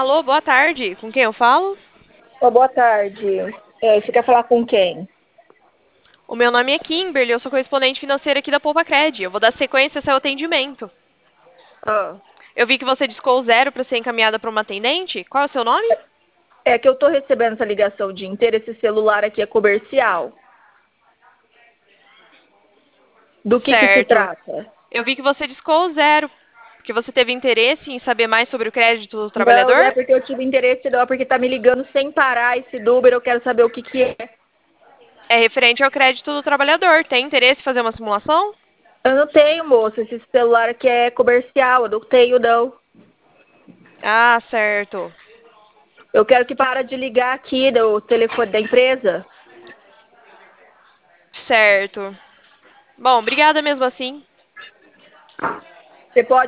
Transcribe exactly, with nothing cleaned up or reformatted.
Alô, boa tarde. Com quem eu falo? Ô, boa tarde. É, você quer falar com quem? O meu nome é Kimberly, eu sou correspondente financeira aqui da Poupa Cred. Eu vou dar sequência ao seu atendimento. Ah, Eu vi que você discou o zero para ser encaminhada para uma atendente. Qual é o seu nome? é que eu tô recebendo essa ligação o dia inteiro, esse celular aqui é comercial. Do que que se Certo. trata? Eu vi que você discou o zero, porque você teve interesse em saber mais sobre o crédito do Não, não trabalhador? é porque eu tive interesse, não, é porque tá me ligando sem parar esse número, eu quero saber o que que é. É referente ao crédito do trabalhador. Tem interesse em fazer uma simulação? Eu não tenho, moça, esse celular aqui é comercial, eu não tenho, não. Ah, certo. Eu quero que para de ligar aqui do telefone da empresa. Certo. Bom, obrigada mesmo assim. Você pode